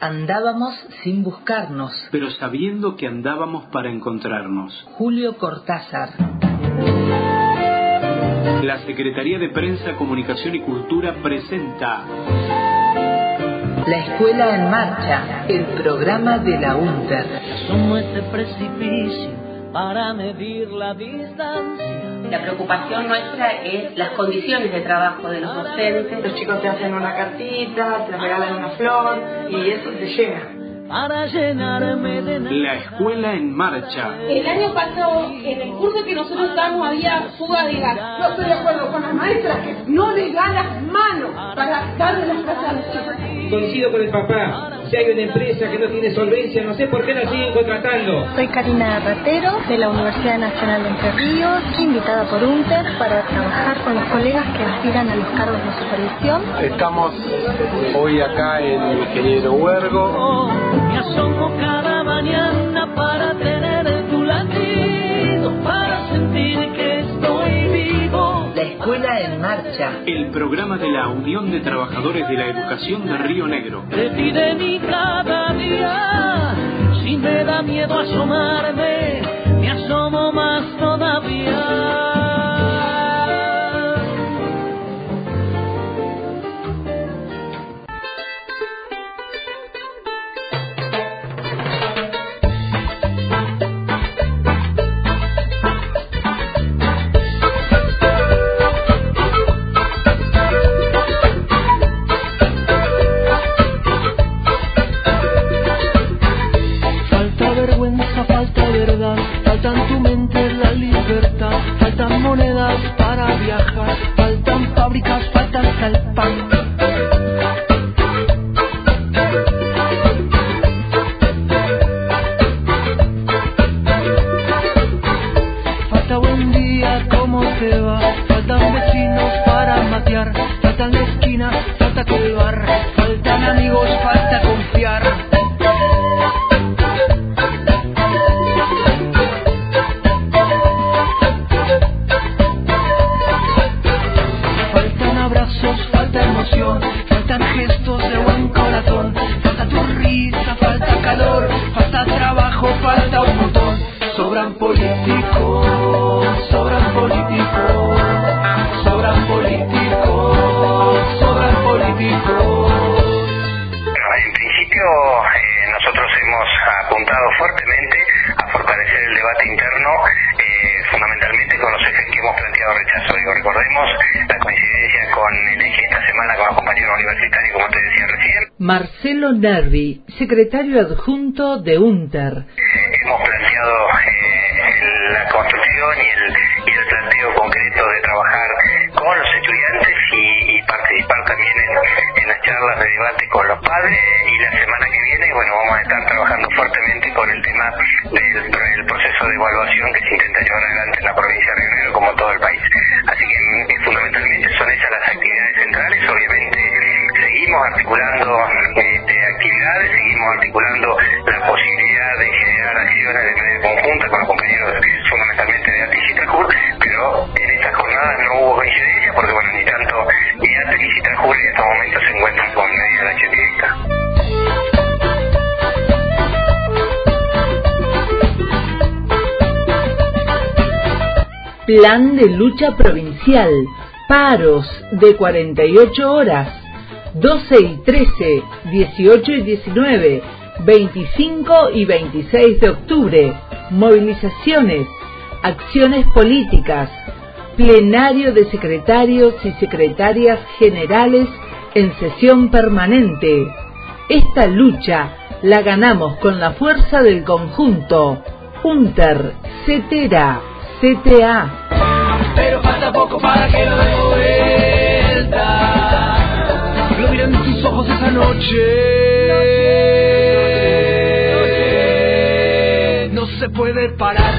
Andábamos sin buscarnos. Pero sabiendo que andábamos para encontrarnos. Julio Cortázar. La Secretaría de Prensa, Comunicación y Cultura presenta La Escuela en Marcha, el programa de la UNTER. Asomo este precipicio para medir la distancia. La preocupación nuestra es las condiciones de trabajo de los docentes. Los chicos te hacen una cartita, te regalan una flor y eso te llena. Para llenarme de nada. La Escuela en Marcha. El año pasado, en el curso que nosotros estábamos, había fuga de gas. No estoy de acuerdo con las maestras que no les dan las manos para darle las clases a los chicos. Coincido con el papá. Si hay una empresa que no tiene solvencia, no sé por qué la siguen contratando. Soy Karina Ratero, de la Universidad Nacional de Entre Ríos, invitada por UNTER para trabajar con los colegas que aspiran a los cargos de supervisión. Estamos hoy acá en Ingeniero Huergo. Me asomo cada mañana para tener tu latido, para sentir que estoy vivo. La Escuela en Marcha. El programa de la Unión de Trabajadores de la Educación de Río Negro. De ti, de mí cada día. Si me da miedo asomarme, me asomo más todavía. Falta verdad, faltan tu mente la libertad, faltan monedas para viajar, faltan fábricas, falta hasta el pan. Falta buen día, ¿cómo te va? Faltan vecinos para matear, faltan la esquina, falta que el bar, faltan amigos, falta confiar. Falta emoción, faltan gestos de buen corazón, falta tu risa, falta calor, falta trabajo, falta un montón. Sobran políticos, sobran políticos, sobran políticos, sobran políticos. En principio nosotros hemos apuntado fuertemente a fortalecer el debate interno, fundamentalmente con los ejes que hemos planteado rechazo. Digo, recordemos la coincidencia con el eje esta semana con los compañeros universitarios, como te decía recién. Marcelo Nervi, secretario adjunto de UNTER. Hemos planteado la construcción y el planteo concreto de trabajar con los estudiantes y participar también en las charlas de debate con los padres, y la semana que viene, bueno, vamos a estar trabajando fuertemente con el tema del proceso de evaluación que se intenta llevar adelante en la provincia de Río Negro como todo el país. Así que fundamentalmente son esas las actividades centrales. Obviamente seguimos articulando actividades, seguimos articulando la posibilidad de generar acciones de manera conjunta con los compañeros fundamentalmente de ATE y Citrajur, pero en estas jornadas no hubo coincidencia porque, bueno, ni tanto ni ATE ni Citrajur en estos momentos se encuentran con medida de acción directa. Plan de lucha provincial. Paros de 48 horas. 12 y 13, 18 y 19, 25 y 26 de octubre. Movilizaciones. Acciones políticas. Plenario de secretarios y secretarias generales en sesión permanente. Esta lucha la ganamos con la fuerza del conjunto. UNTER, CETERA, CTA. Pero falta poco para que lo dé vuelta. Lo miré en tus ojos esa noche. No se puede parar.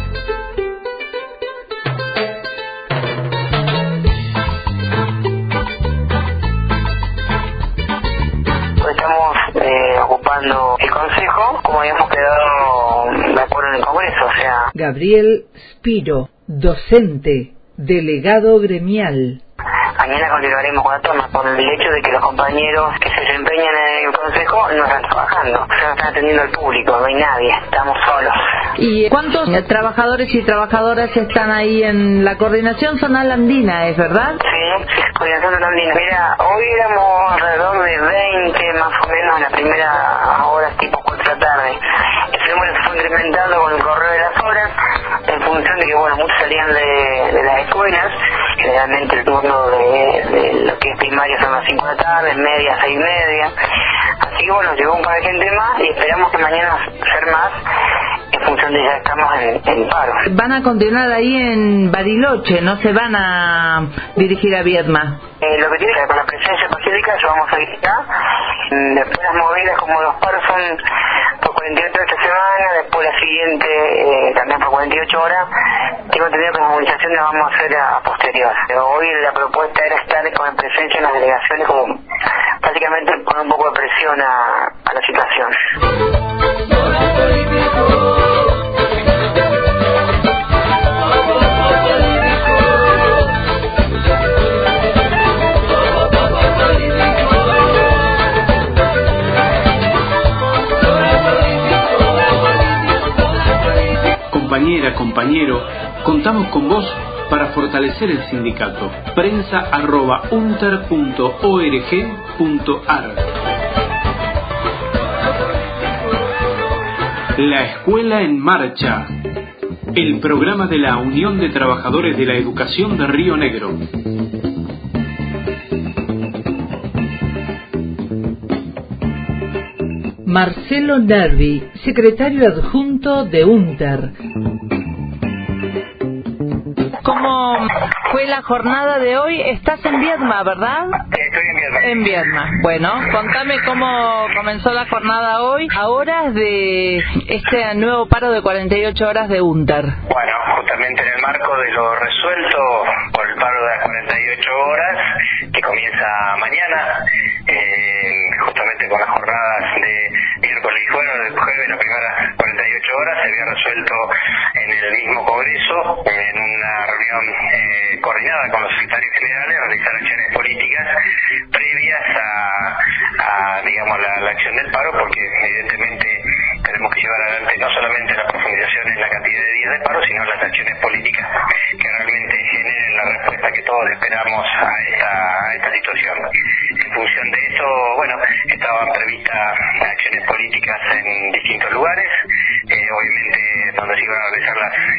Estamos ocupando el consejo, como habíamos quedado de acuerdo en el Congreso, o sea. Gabriel Spiro, docente, delegado gremial. mañana continuaremos con la toma, por el hecho de que los compañeros que se desempeñan en el consejo no están trabajando, no están atendiendo al público, no hay nadie, estamos solos. ¿Y cuántos trabajadores y trabajadoras están ahí en la coordinación zonal andina, es verdad? Sí, coordinación zonal andina. Mira, hoy éramos alrededor de 20 más o menos en la primera hora, tipo 4 de la tarde. Ese número se fue incrementando con el correo de las horas, en función de que, bueno, muchos salían de las escuelas, generalmente el turno de lo que es primaria son las 5 de la tarde, media 6:30. Así que bueno, llegó un par de gente más y esperamos que mañana ser más, en función de ya estamos en paro. Van a continuar ahí en Bariloche, no se van a dirigir a Viedma. Lo que tiene que ver con la presencia pacífica, eso vamos a ir acá. Después las movidas, como los paros son por 48 esta semana, después la siguiente también por 48 horas, tengo entendido que las movilizaciones las vamos a hacer a posterior. Hoy la propuesta era estar con presencia en las delegaciones, como básicamente poner un poco de presión a la situación. Compañera, compañero, contamos con vos para fortalecer el sindicato. prensa@unter.org.ar. La Escuela en Marcha, el programa de la Unión de Trabajadores de la Educación de Río Negro. Marcelo Nervi, secretario adjunto de UNTER. ¿Cómo fue la jornada de hoy? Estás en Viedma, ¿verdad? Estoy en Viedma. En Viedma. Bueno, contame cómo comenzó la jornada hoy, a horas de este nuevo paro de 48 horas de UNTER. Bueno, justamente en el marco de lo resuelto por el paro de las 48 horas, que comienza mañana, justamente con las jornadas de miércoles y jueves, las primeras 48 horas, se había resuelto en el mismo Congreso, en una reunión coordinada con los secretarios generales, realizar acciones políticas previas a digamos, la acción del paro, porque evidentemente tenemos que llevar adelante no solamente la profundización en la cantidad de días de paro, sino las acciones políticas que realmente generen la respuesta que todos esperamos a esta situación. En función de eso, bueno, estaban previstas acciones políticas en distintos lugares, obviamente donde se iban a realizar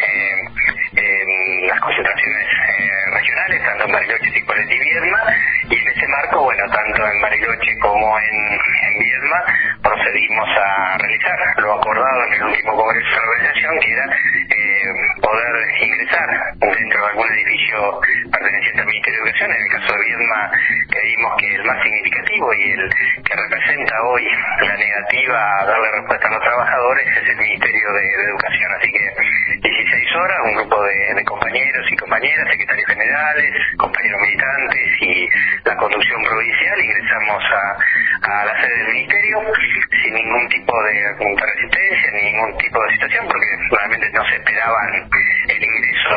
las concentraciones regionales, tanto en Bariloche, Cipolletti y Viedma, y en ese marco, bueno, tanto en Bariloche como en Viedma, procedimos a realizar lo acordado en el último Congreso de la Organización, que era poder ingresar dentro de algún edificio perteneciente al Ministerio de Educación. En el caso de Viedma, creímos que el más significativo y el que representa hoy la negativa a darle respuesta a los trabajadores es el Ministerio de Educación. Así que 16 horas, un grupo de compañeros y compañeras, secretarios generales, compañeros militantes y la conducción provincial, ingresamos a la sede del Ministerio sin ningún tipo de resistencia, ni ningún tipo de situación, porque realmente no se esperaban el ingreso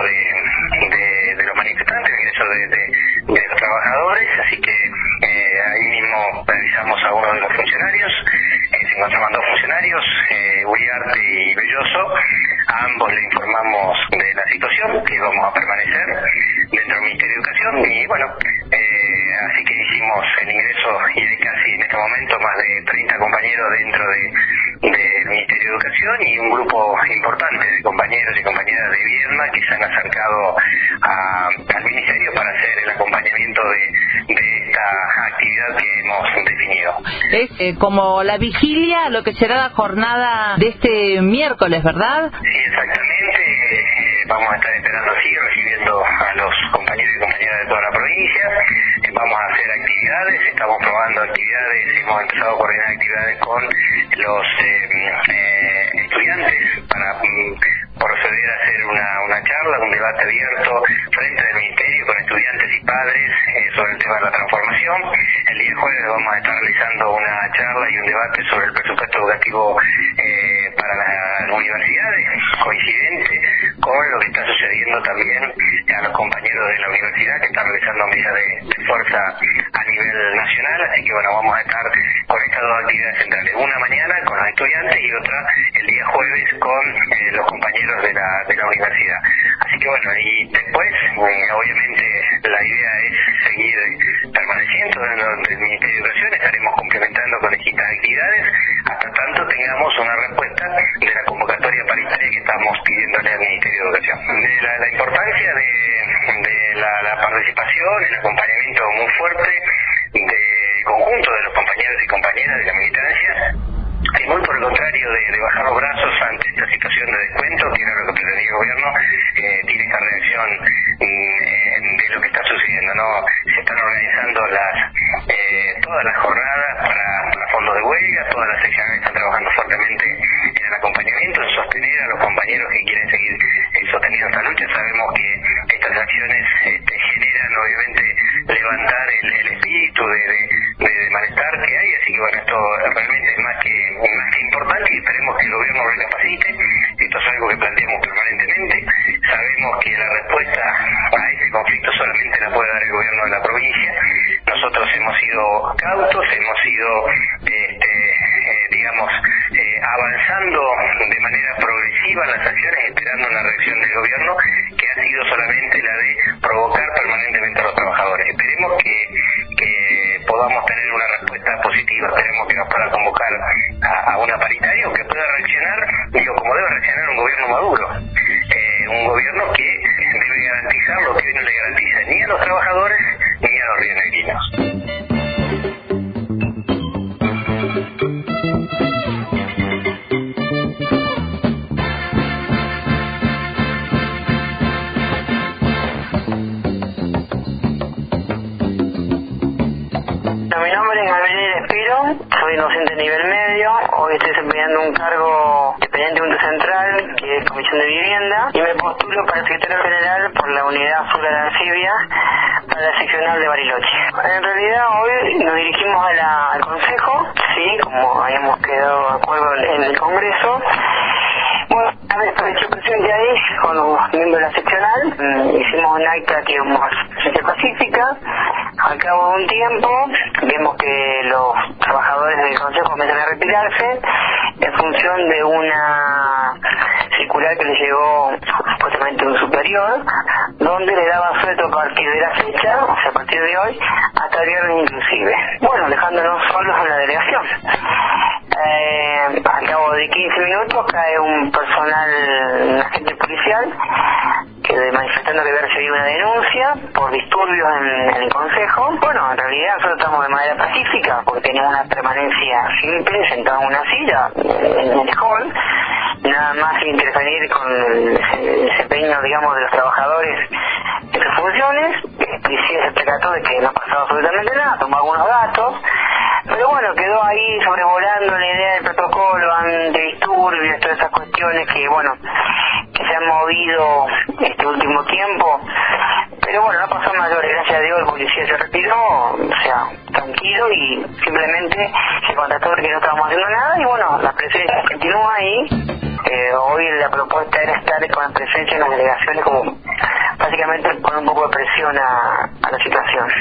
de los manifestantes, el ingreso de los trabajadores, así que ahí mismo revisamos a uno de los funcionarios, se encontraban 2 funcionarios, Uriarte y Belloso. A ambos le informamos de la situación, que íbamos a permanecer dentro del Ministerio de Educación, y bueno, así que hicimos el ingreso, y hay casi en este momento más de 30 compañeros dentro del Ministerio de Educación, y un grupo importante de compañeros y compañeras de Viedma que se han acercado al Ministerio para hacer el acompañamiento de esta actividad que hemos definido. Es como la vigilia a lo que será la jornada de este miércoles, ¿verdad? Sí, exactamente. Vamos a estar esperando así, recibiendo a los compañeros y compañeras de toda la provincia. Vamos a hacer actividades, estamos probando actividades, hemos empezado a coordinar actividades con los estudiantes para proceder a hacer una charla, un debate abierto frente al Ministerio con estudiantes y padres sobre el tema de la transformación. El día jueves vamos a estar realizando una charla y un debate sobre el presupuesto educativo para las universidades, coincidente con lo que está sucediendo también a los compañeros de la universidad que están realizando medidas de fuerza a nivel nacional. Así que bueno, vamos a estar con estas dos actividades centrales, una mañana con los estudiantes y otra el día jueves con los compañeros de la universidad. Así que bueno, y después obviamente la idea es seguir permaneciendo en el Ministerio de Educación. Estaremos complementando con distintas actividades hasta tanto tengamos una respuesta de la convocatoria paritaria que estamos pidiéndole al Ministerio de Educación. La importancia de la participación, el acompañamiento muy fuerte del conjunto de los compañeros y compañeras de la militancia, y muy por el contrario de bajar los brazos ante esta situación de descuento, que era lo que pretendía el gobierno, tiene esta reacción de lo que está sucediendo, ¿no? Se están organizando todas las jornadas para fondos de huelga, todas las secciones están trabajando fuertemente en el acompañamiento, en sostener a los compañeros que quieren seguir sosteniendo esta lucha. Sabemos que estas acciones generan obviamente levantar el espíritu de malestar que hay, así que bueno, esto realmente es más que importante y esperemos que el gobierno recapacite. Esto es algo que planteamos permanentemente. Sabemos que la respuesta a este conflicto solamente la puede dar el gobierno de la provincia. Nosotros hemos sido cautos, hemos ido avanzando de manera progresiva las acciones, esperando una reacción del gobierno que ha sido solamente la de provocar permanentemente a los trabajadores. Esperemos que podamos tener una respuesta positiva, esperemos que nos pueda convocar a una paritaria o que pueda reaccionar, como debe reaccionar un gobierno maduro, un gobierno que debe garantizar lo que hoy no le garantiza ni a los trabajadores ni a los rionegrinos. Soy docente de nivel medio, hoy estoy desempeñando un cargo dependiente de un central, que es Comisión de Vivienda, y me postulo para secretario general por la unidad sur de la Alcibia, para la seccional de Bariloche. En realidad hoy nos dirigimos al Consejo, sí, como habíamos quedado de acuerdo en el Congreso. Bueno, una vez hecho presente ahí con los miembros de la seccional, hicimos un acta que es presencia pacífica. Al cabo de un tiempo, vemos que los trabajadores del Consejo comienzan a retirarse en función de una circular que les llegó supuestamente un superior, donde le daba sueldo a partir de la fecha, o sea, a partir de hoy, hasta el viernes inclusive. Bueno, dejándonos solos en la delegación. Al cabo de 15 minutos cae un un agente policial que manifestando que había recibido una denuncia por disturbios en el Consejo. Bueno, en realidad nosotros estamos de manera pacífica porque teníamos una permanencia simple, sentados en una silla en el hall, nada más que intervenir con el desempeño, digamos, de los trabajadores en sus funciones. El policía se percató de que no pasaba absolutamente nada, tomó algunos datos, pero bueno, quedó ahí sobrevolando la idea del protocolo ante disturbios, todas esas cuestiones que, bueno, que se han movido este último tiempo. Pero bueno, no pasó mayores, gracias a Dios el policía se retiró, o sea, tranquilo, y simplemente se contactó de que no estábamos haciendo nada, y bueno, la presencia continúa ahí. Hoy la propuesta era estar con la presencia en las delegaciones, como básicamente poner un poco de presión a la situación.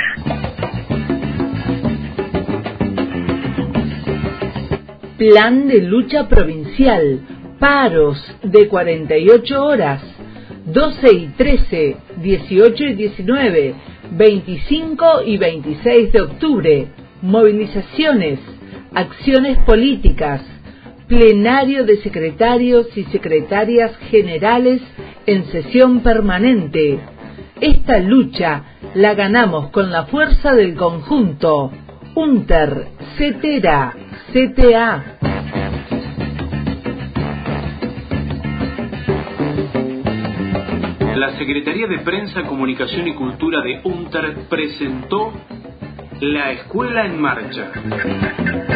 Plan de lucha provincial, paros de 48 horas, 12 y 13, 18 y 19, 25 y 26 de octubre, movilizaciones, acciones políticas, plenario de secretarios y secretarias generales en sesión permanente. Esta lucha la ganamos con la fuerza del conjunto UNTER, CETERA, CTA. La Secretaría de Prensa, Comunicación y Cultura de UNTER presentó La Escuela en Marcha.